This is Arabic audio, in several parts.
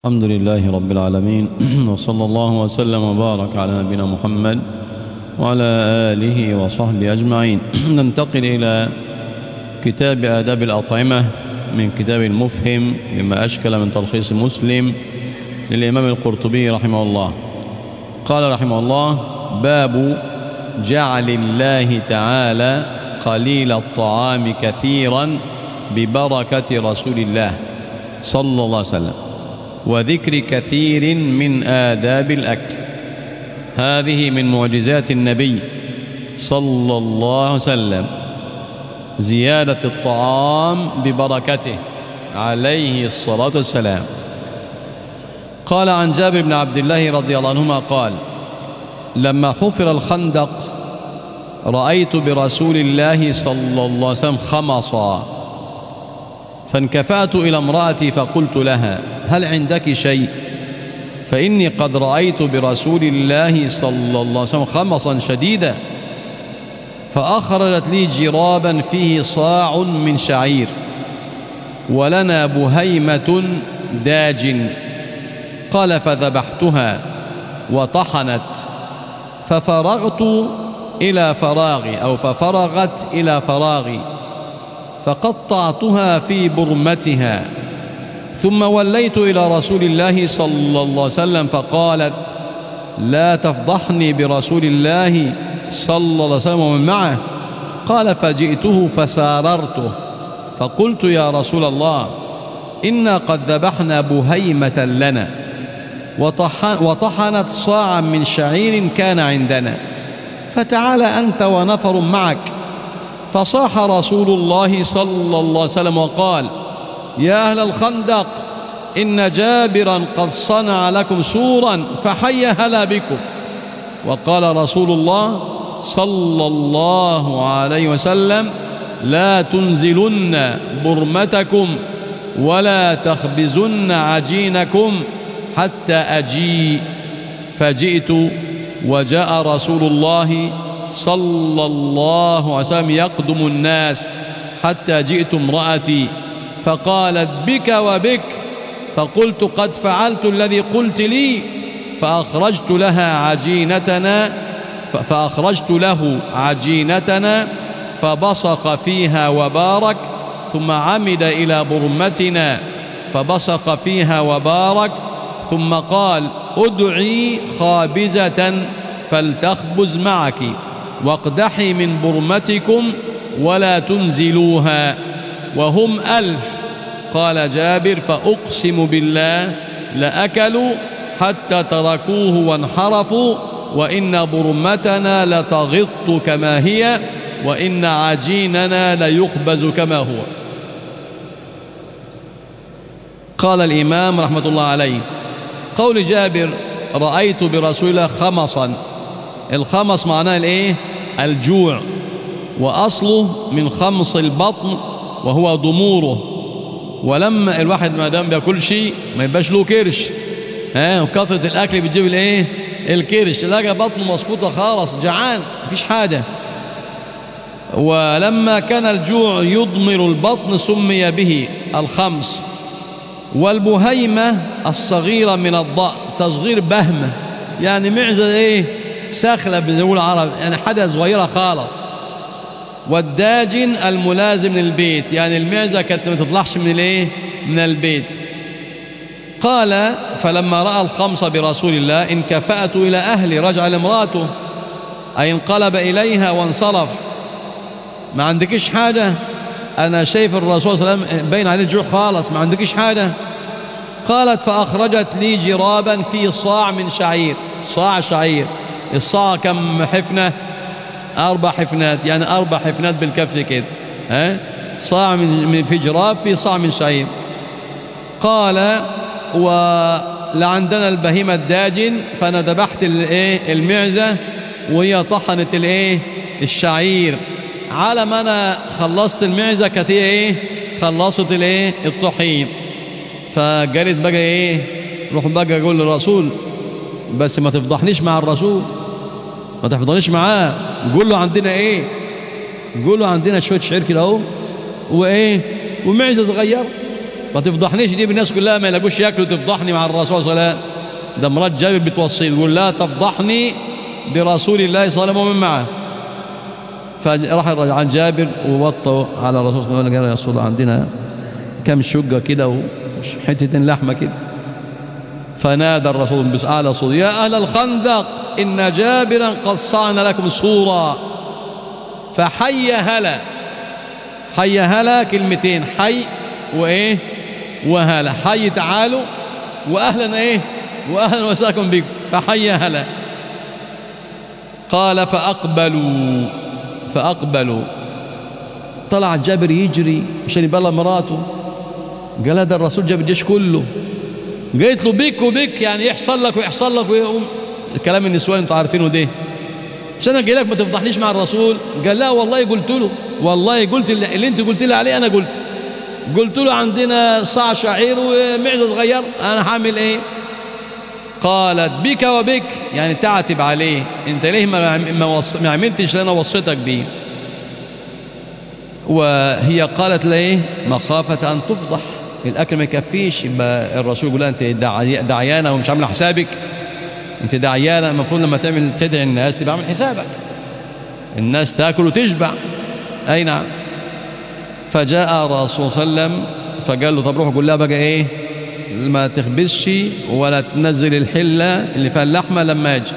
الحمد لله رب العالمين وصلى الله وسلم وبارك على نبينا محمد وعلى آله وصحبه أجمعين. ننتقل إلى كتاب آداب الأطعمة من كتاب المفهم لما أشكل من تلخيص مسلم للإمام القرطبي رحمه الله. قال رحمه الله: باب جعل الله تعالى قليل الطعام كثيرا ببركة رسول الله صلى الله عليه وسلم، وذكر كثير من آداب الأكل. هذه من معجزات النبي صلى الله عليه وسلم، زيادة الطعام ببركته عليه الصلاة والسلام. قال عن جابر بن عبد الله رضي الله عنهما قال: لما حفر الخندق رأيت برسول الله صلى الله عليه وسلم خمصا، فانكفأت إلى امرأتي فقلت لها: هل عندك شيء؟ فإني قد رأيت برسول الله صلى الله عليه وسلم خمصا شديدا. فأخرجت لي جرابا فيه صاع من شعير، ولنا بهيمة داج. قال: فذبحتها وطحنت، ففرغت إلى فراغي أو ففرغت إلى فراغي، فقطعتها في برمتها، ثم وليت إلى رسول الله صلى الله عليه وسلم فقالت: لا تفضحني برسول الله صلى الله عليه وسلم ومن معه. قال: فجئته فساررته فقلت: يا رسول الله، إنا قد ذبحنا بهيمة لنا وطحنت صاعا من شعير كان عندنا، فتعال أنت ونفر معك. فصاح رسول الله صلى الله عليه وسلم وقال: يا أهل الخندق، إن جابرا قد صنع لكم سورا فحي هلا بكم. وقال رسول الله صلى الله عليه وسلم: لا تنزلن برمتكم ولا تخبزن عجينكم حتى أجيء. فجئت وجاء رسول الله صلى الله عليه وسلم يقدم الناس حتى جئت امرأتي فقالت: بك وبك. فقلت: قد فعلت الذي قلت لي. فأخرجت له عجينتنا فبصق فيها وبارك، ثم عمد إلى برمتنا فبصق فيها وبارك، ثم قال: ادعي خابزة فلتخبز معك، واقدحي من برمتكم ولا تنزلوها، وهم 1000. قال جابر: فأقسم بالله لأكلوا حتى تركوه وانحرفوا، وإن برمتنا لتغط كما هي، وإن عجيننا ليخبز كما هو. قال الإمام رحمة الله عليه: قول جابر: رأيت برسول الله خمصا. الخمص معناه الايه؟ الجوع، وأصله من خمص البطن وهو ضموره. ولما الواحد ما دام بياكل شيء ما يبقاش له كرش، وكثرة الأكل بتجيب الايه؟ الكرش. تلاقي بطنه مسقوطة خالص، جعان مفيش حاجة. ولما كان الجوع يضمر البطن سمي به الخمص. والبهيمة الصغيرة من الضأن، تصغير بهمة، يعني معزة ايه؟ سخلة بنقول العرب، يعني حاجة صغيرة خالص. والداجن الملازم للبيت، يعني المعزة كانت ما تطلعش من الايه؟ من البيت. قال: فلما رأى الخمس برسول الله انكفأت إلى أهلي، رجع لامرأته، أي انقلب إليها وانصرف. ما عندكش حاجة؟ أنا شايف الرسول صلى الله عليه وسلم بين عليه الجوع خالص، ما عندكش حاجة؟ قالت: فأخرجت لي جرابا فيه صاع من شعير. صاع شعير، الصاع كم حفنة؟ 4 حفنات، يعني 4 حفنات بالكف كده، صاع في جراب فيه صاع من شعير. قال: ولعندنا البهيمة الداجن، فأنا ذبحت المعزة وهي طحنت الشعير. على ما أنا خلصت المعزة كانت هي خلصت الطحين. فقالت بقى روح بقى أقول للرسول، بس ما تفضحنيش مع الرسول، ما تفضحنيش معاه. قول له عندنا قول له عندنا شوية شعير كده اهو ومعزة صغيرة، ما تفضحنيش دي بالناس كلها ما يلاقوش ياكلوا تفضحني مع الرسول صلى الله عليه وسلم. ده مرات جابر بتوصي يقول لا تفضحني برسول الله صلى الله عليه وسلم ومن معه. فراح الرجل عن جابر ووطوا على الرسول صلى الله عليه وسلم قال يا رسول الله عندنا كم شقة كده وحتتين لحمة كده. فنادى الرسول بأعلى صوت يا أهل الخندق إن جابرا قد صعن لكم صورا. فحي هلا، حي هلا كلمتين، حي وإيه وهلا. حي تعالوا وأهلا إيه وأهلا وسهلا بكم. فحي هلا. قال فأقبلوا طلع جابر يجري عشان يبلغ مراته. قال هذا الرسول جاب الجيش كله. قالت له بك وبك يعني يحصل لك ويحصل لك ويقوم الكلام النسوان انتوا عارفينه ده. مش انا جاي لك ما تفضحنيش مع الرسول؟ قال لا والله قلت له، والله قلت اللي انت قلت لي عليه. انا قلت له عندنا صاع شعير ومعزه صغير، انا هعمل ايه؟ قالت بك وبك يعني تعتب عليه، انت ليه ما عملتش اللي انا وصيتك بيه؟ وهي قالت ليه مخافة أن تفضح، الأكل ما يكفيش. يبقى الرسول يقول أنت دعيانة ومش عامله حسابك، أنت دعيانة المفروض لما تدعي الناس تبقى عامل حسابك، الناس تأكل وتشبع. أي نعم. فجاء الرسول صلى الله عليه وسلم فقال له طب روح قول لها بقى إيه ما تخبزش ولا تنزل الحلة اللي فيها اللحمة لما يجي.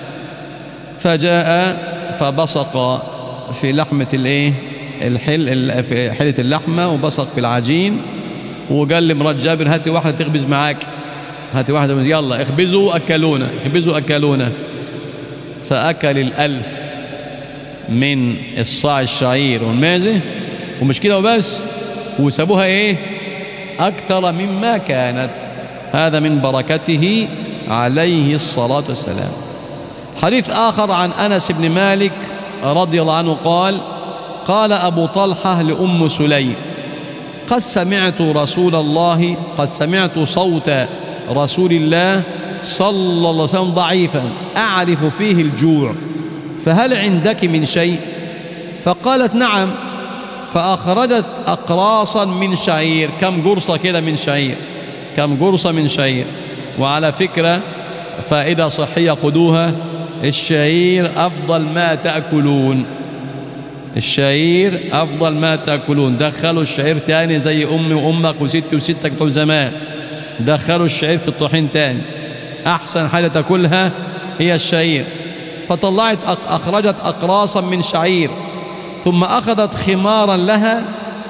فجاء فبصق في لحمة الإيه في حلة اللحمة وبصق في العجين وقال لمرات جابر هاتي واحدة تخبز معاك، هاتي واحدة يلا اخبزوا أكلونا. فأكل 1000 من الصاع الشعير والمعزة ومش كده وبس، وسابوها ايه أكثر مما كانت. هذا من بركته عليه الصلاة والسلام. حديث آخر عن أنس بن مالك رضي الله عنه قال أبو طلحة لأم سليم قد سمعت صوت رسول الله صلى الله عليه وسلم ضعيفا أعرف فيه الجوع، فهل عندك من شيء؟ فقالت نعم. فأخرجت أقراصا من شعير، كم قرصة كده من شعير، كم قرصة من شعير. وعلى فكرة فائدة صحية خدوها، الشعير أفضل ما تأكلون، الشعير أفضل ما تأكلون. دخلوا الشعير تاني زي أمي وأمك وستي وستك بتوع زمان، دخلوا الشعير في الطحين تاني، أحسن حاجة تأكلها هي الشعير. فطلعت أخرجت أقراصا من شعير ثم أخذت خمارا لها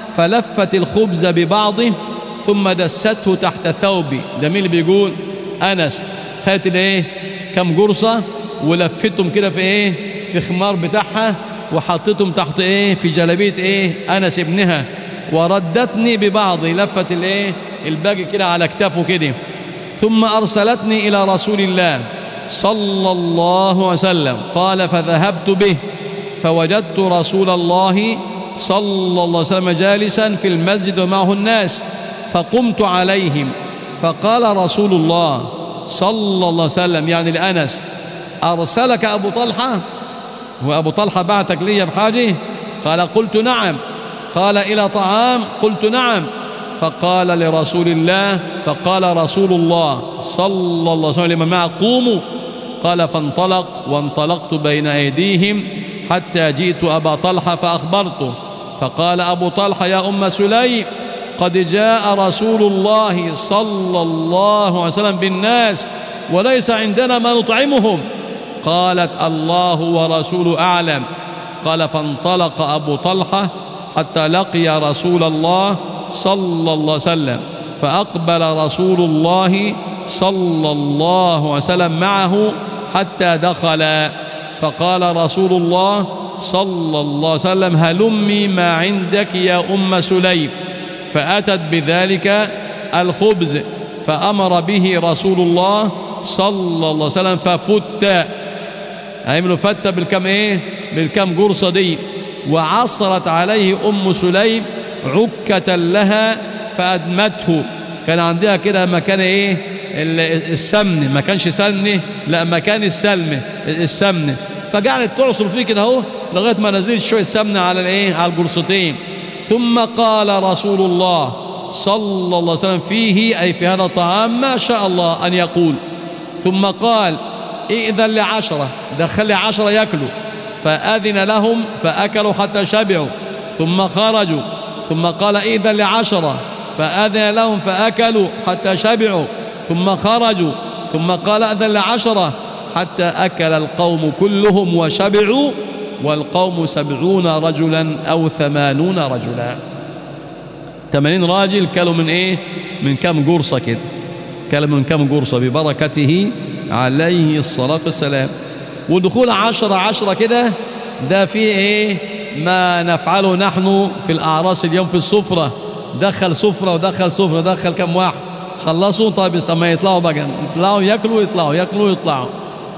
فلفت الخبز ببعضه ثم دسته تحت ثوبي. ده مين اللي بيقول؟ أنس. خدت الايه كم قرصة ولفتهم كده في ايه في خمار بتاعها وحطيتهم تحت ايه في جلبية ايه أنس ابنها، وردتني ببعضي، لفت الايه الباقي كده على كتافه كده. ثم أرسلتني إلى رسول الله صلى الله عليه وسلم. قال فذهبت به فوجدت رسول الله صلى الله عليه وسلم جالسا في المسجد ومعه الناس، فقمت عليهم فقال رسول الله صلى الله عليه وسلم يعني لأنس أرسلك أبو طلحة؟ وأبو طلحة بعتك لي بحاجة؟ قال قلت نعم. قال إلى طعام؟ قلت نعم. فقال لرسول الله فقال رسول الله صلى الله عليه وسلم لمن معه قوموا. قال فانطلق وانطلقت بين أيديهم حتى جئت أبا طلحة فأخبرته. فقال أبو طلحة يا أم سليم قد جاء رسول الله صلى الله عليه وسلم بالناس وليس عندنا ما نطعمهم. قالت الله ورسوله أعلم. قال فانطلق أبو طلحة حتى لقي رسول الله صلى الله عليه وسلم، فأقبل رسول الله صلى الله عليه وسلم معه حتى دخل، فقال رسول الله صلى الله عليه وسلم هلمي ما عندك يا أم سليم. فأتت بذلك الخبز فأمر به رسول الله صلى الله عليه وسلم ففت، عملوا فتة بالكم ايه بالكم قرصة دي. وعصرت عليه أم سليم عكة لها فأدمته، كان عندها كده مكان ايه السمن، ما كانش سلنه لا مكان السمن، فقعدت تعصر فيه كده اهو لغايه ما نزلت شويه سمنه على الايه على القرصتين. ثم قال رسول الله صلى الله عليه وسلم فيه أي في هذا الطعام ما شاء الله أن يقول. ثم قال ائذن ل10، دخل 10 يأكلوا، فأذن لهم فأكلوا حتى شبعوا ثم خرجوا. ثم قال ائذن ل10، فأذن لهم فأكلوا حتى شبعوا ثم خرجوا. ثم قال أذن ل10 حتى أكل القوم كلهم وشبعوا، والقوم 70 رجلا أو 80 رجلا. 80 راجل كلوا من إيه؟ من كم قرصة كده، كلوا من كم قرصة ببركته عليه الصلاة والسلام. ودخول 10 كده ده فيه إيه؟ ما نفعله نحن في الأعراس اليوم في السفرة، دخل سفرة ودخل سفرة، دخل كم واحد خلصوا، طيب لما يطلعوا بقى يطلعوا يأكلوا يطلعوا يأكلوا يطلعوا.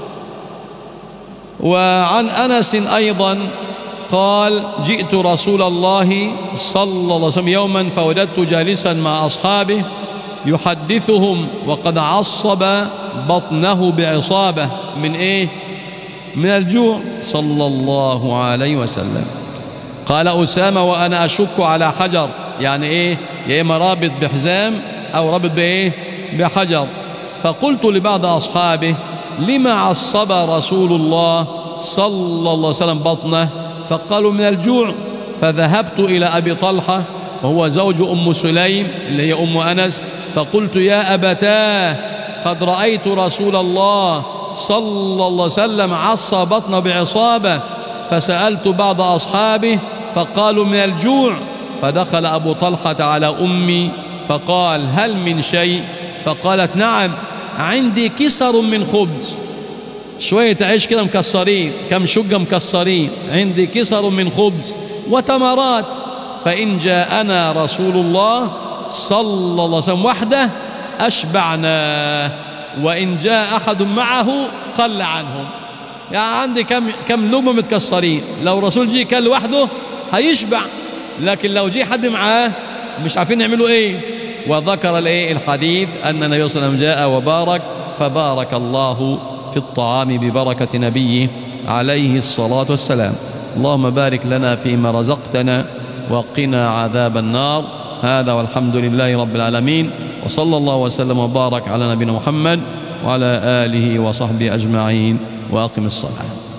وعن أنس أيضا قال جئت رسول الله صلى الله عليه وسلم يوما فوجدت جالسا مع أصحابه يحدثهم وقد عصب بطنه بعصابة من إيه؟ من الجوع صلى الله عليه وسلم. قال أسامة وأنا أشك على حجر، يعني إيه؟ يا إما رابط بحزام أو رابط بإيه؟ بحجر. فقلت لبعض أصحابه لما عصب رسول الله صلى الله عليه وسلم بطنه؟ فقالوا من الجوع. فذهبت إلى أبي طلحة وهو زوج أم سليم اللي هي أم أنس، فقلت يا أبتاه قد رأيت رسول الله صلى الله عليه وسلم عصى بطنه بعصابة. فسألت بعض أصحابه فقالوا من الجوع. فدخل أبو طلحة على أمي فقال هل من شيء؟ فقالت نعم عندي كسر من خبز، شوية عيش كده مكسرين، كم شقة مكسرين، عندي كسر من خبز وتمرات، فإن جاءنا رسول الله صلى الله عليه وسلم وحده أشبعنا، وإن جاء أحد معه قل عنهم. يعني عندي كم لقمة متكسرين، لو رسول جي كان لوحده هيشبع، لكن لو جي حد معاه مش عارفين يعملوا ايه. وذكر الحديث أن النبي صلى الله عليه وسلم جاء وبارك، فبارك الله في الطعام ببركة نبيه عليه الصلاة والسلام. اللهم بارك لنا فيما رزقتنا وقنا عذاب النار. هذا والحمد لله رب العالمين، وصلى الله وسلم وبارك على نبينا محمد وعلى آله وصحبه أجمعين، وأقم الصلاة.